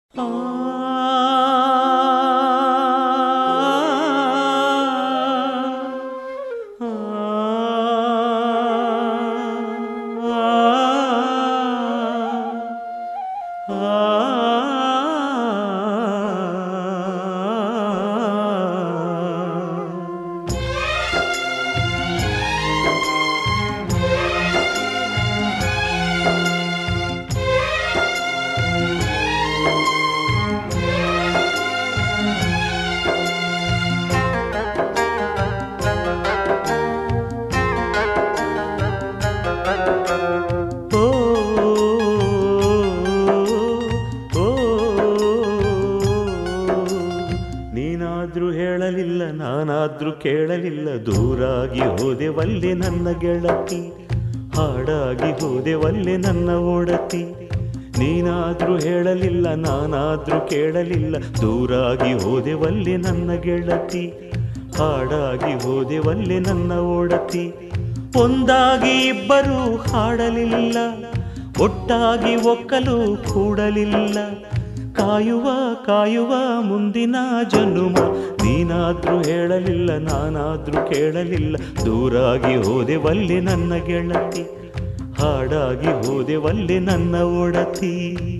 ನೀನಾದ್ರೂ ಹೇಳಲಿಲ್ಲ, ನಾನಾದ್ರೂ ಕೇಳಲಿಲ್ಲ, ದೂರಾಗಿ ಹೋದೆವಲ್ಲೆ ನನ್ನ ಗೆಳತಿ, ಹಾಡಾಗಿ ಹೋದೆವಲ್ಲೆ ನನ್ನ ಓಡತಿ. ನೀನಾದ್ರೂ ಹೇಳಲಿಲ್ಲ, ನಾನಾದ್ರೂ ಕೇಳಲಿಲ್ಲ, ದೂರಾಗಿ ಹೋದೆವಲ್ಲೆ ನನ್ನ ಗೆಳತಿ, ಹಾಡಾಗಿ ಹೋದೆವಲ್ಲೆ ನನ್ನ ಓಡತಿ. ಒಂದಾಗಿ ಇಬ್ಬರು ಹಾಡಲಿಲ್ಲ, ಒಟ್ಟಾಗಿ ಒಕ್ಕಲು ಕೂಡಲಿಲ್ಲ, ಕಾಯುವ ಕಾಯುವ ಮುಂದಿನ ಜನುಮ. ನೀನಾದ್ರೂ ಹೇಳಲಿಲ್ಲ, ನಾನಾದ್ರೂ ಕೇಳಲಿಲ್ಲ, ದೂರಾಗಿ ಹೋದೆವಲ್ಲೆ ನನ್ನ ಗೆಳತಿ, ಹಾಡಾಗಿ ಹೋದೆವಲ್ಲೆ ನನ್ನ ಒಡತಿ.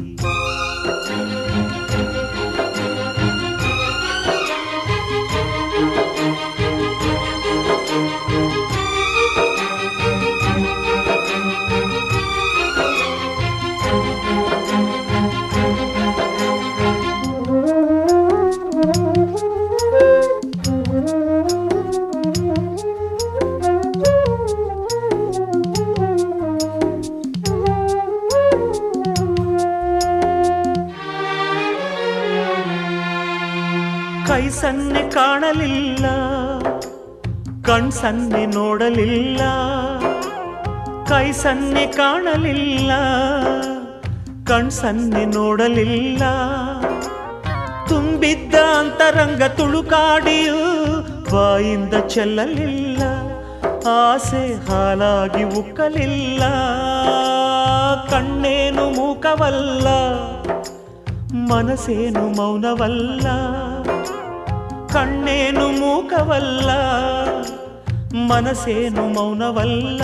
ಕೈ ಸನ್ನೆ ಕಾಣಲಿಲ್ಲ, ಕಣ್ ಸನ್ನೆ ನೋಡಲಿಲ್ಲ, ಕೈ ಸನ್ನೆ ಕಾಣಲಿಲ್ಲ, ಕಣ್ ಸನ್ನೆ ನೋಡಲಿಲ್ಲ. ತುಂಬಿದ್ದ ಅಂತರಂಗ ತುಳುಕಾಡಿಯೂ ಬಾಯಿಂದ ಚೆಲ್ಲಲಿಲ್ಲ, ಆಸೆ ಹಾಲಾಗಿ ಉಕ್ಕಲಿಲ್ಲ. ಕಣ್ಣೇನು ಮೂಕವಲ್ಲ, ಮನಸ್ಸೇನು ಮೌನವಲ್ಲ, ಕಣ್ಣೇನು ಮೂಕವಲ್ಲ, ಮನಸ್ಸೇನು ಮೌನವಲ್ಲ.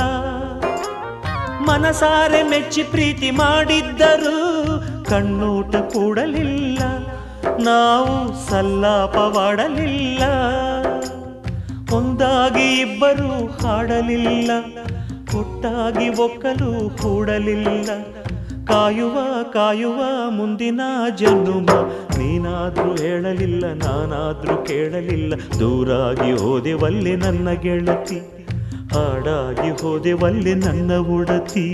ಮನಸಾರೆ ಮೆಚ್ಚಿ ಪ್ರೀತಿ ಮಾಡಿದ್ದರೂ ಕಣ್ಣೋಟ ಕೂಡಲಿಲ್ಲ, ನಾವು ಸಲ್ಲಾಪವಾಡಲಿಲ್ಲ. ಒಂದಾಗಿ ಇಬ್ಬರು ಹಾಡಲಿಲ್ಲ, ಒಟ್ಟಾಗಿ ಒಕ್ಕಲು ಕೂಡಲಿಲ್ಲ, ಕಾಯುವ ಕಾಯುವ ಮುಂದಿನ ಜನುಮ. ನೀನಾದ್ರೂ ಹೇಳಲಿಲ್ಲ, ನಾನಾದ್ರೂ ಕೇಳಲಿಲ್ಲ, ದೂರಾಗಿ ಹೋದೆವಲ್ಲೆ ನನ್ನ ಗೆಳತಿ, ಹಾಡಾಗಿ ಹೋದೆವಲ್ಲೆ ನನ್ನ ಒಡತಿ.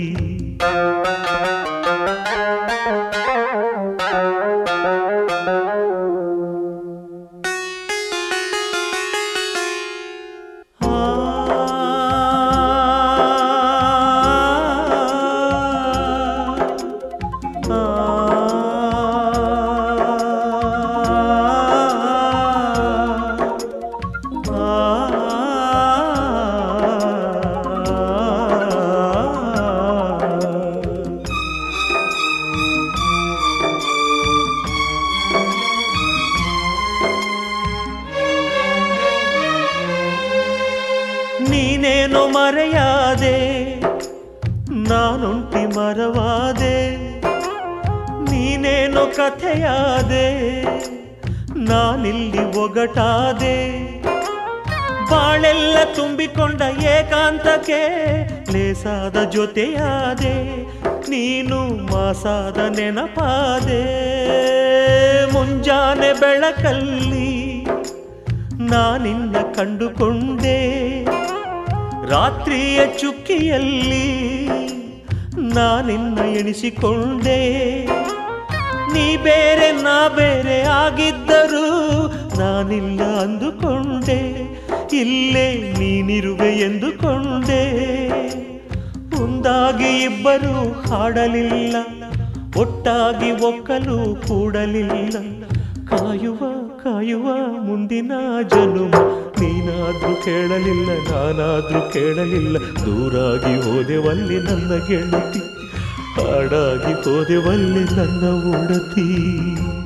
ನೀನೇನು ಮರೆಯಾದೆ, ನಾನೊಂಟಿ ಮರವಾದೆ, ನೀನೇನು ಕಥೆಯಾದೆ, ನಾನಿಲ್ಲಿ ಒಗಟಾದೆ. ಬಾಳೆಲ್ಲ ತುಂಬಿಕೊಂಡ ಏಕಾಂತಕ್ಕೆ ಲೇಸಾದ ಜೊತೆಯಾದೆ, ನೀನು ಮಾಸಾದ ನೆನಪಾದೆ. ಮುಂಜಾನೆ ಬೆಳಕಲ್ಲಿ ನಾನಿನ್ನ ಕಂಡುಕೊಂಡೆ, ರಾತ್ರಿಯ ಚುಕ್ಕಿಯಲ್ಲಿ ನಾನಿನ್ನ ಎಣಿಸಿಕೊಂಡೆ. ನೀ ಬೇರೆ ನಾ ಬೇರೆ ಆಗಿದ್ದರೂ ನಾನಿಲ್ಲ ಅಂದುಕೊಂಡೆ, ಇಲ್ಲೇ ನೀನಿರುವೆ ಎಂದುಕೊಂಡೆ. ಒಂದಾಗಿ ಇಬ್ಬರು ಹಾಡಲಿಲ್ಲ, ಒಟ್ಟಾಗಿ ಒಕ್ಕಲು ಕೂಡಲಿಲ್ಲ, ಕಾಯುವ ಕಾಯುವ ಮುಂದಿನ ಜನುಮ. ನೀನಾದ್ರೂ ಕೇಳಲಿಲ್ಲ, ನಾನಾದ್ರೂ ಕೇಳಲಿಲ್ಲ, ದೂರಾಗಿ ಹೋದೆವಲ್ಲೆ ನನ್ನ ಗೆಳತಿ, ಹಾಡಾಗಿ ಹೋದೆವಲ್ಲೆ ನನ್ನ ಒಡತಿ.